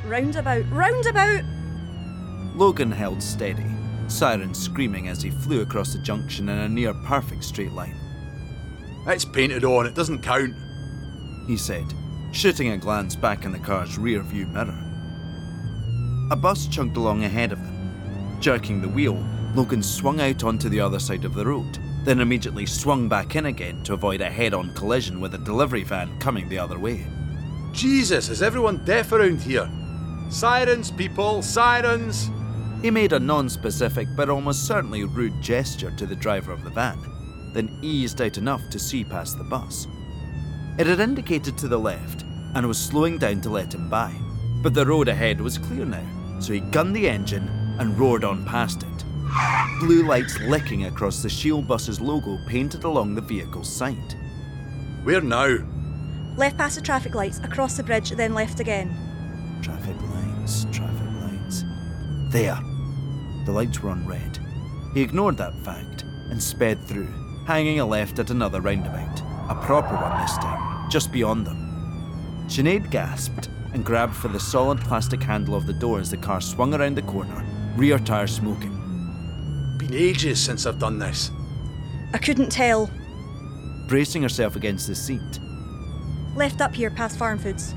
Roundabout, roundabout! Logan held steady, sirens screaming as he flew across the junction in a near-perfect straight line. It's painted on, it doesn't count, he said, shooting a glance back in the car's rear-view mirror. A bus chugged along ahead of them. Jerking the wheel, Logan swung out onto the other side of the road, then immediately swung back in again to avoid a head-on collision with a delivery van coming the other way. Jesus, is everyone deaf around here? Sirens, people, sirens! He made a non-specific but almost certainly rude gesture to the driver of the van, then eased out enough to see past the bus. It had indicated to the left and was slowing down to let him by, but the road ahead was clear now, so he gunned the engine and roared on past it. Blue lights licking across the Shield bus's logo painted along the vehicle's side. Where now? Left past the traffic lights, across the bridge, then left again. Traffic lights, traffic lights. There. The lights were on red. He ignored that fact and sped through, hanging a left at another roundabout, a proper one this time, just beyond them. Sinead gasped and grabbed for the solid plastic handle of the door as the car swung around the corner, rear tyre smoking. Been ages since I've done this. I couldn't tell. Bracing herself against the seat. Left up here past Farm Foods.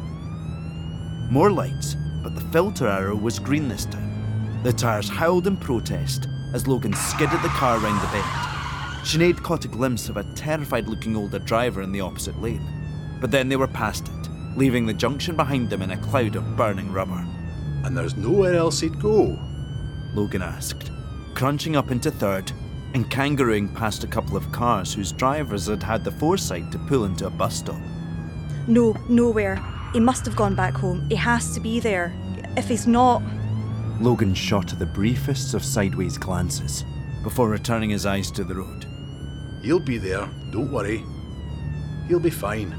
More lights, but the filter arrow was green this time. The tyres howled in protest as Logan skidded the car round the bend. Sinead caught a glimpse of a terrified-looking older driver in the opposite lane, but then they were past it, leaving the junction behind them in a cloud of burning rubber. And there's nowhere else he'd go? Logan asked, crunching up into third and kangarooing past a couple of cars whose drivers had had the foresight to pull into a bus stop. No, nowhere. He must have gone back home. He has to be there. If he's not... Logan shot the briefest of sideways glances before returning his eyes to the road. He'll be there, don't worry. He'll be fine.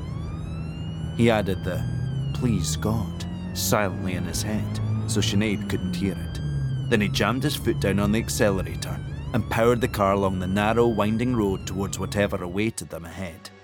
He added the "please God" silently in his head so Sinead couldn't hear it. Then he jammed his foot down on the accelerator and powered the car along the narrow, winding road towards whatever awaited them ahead.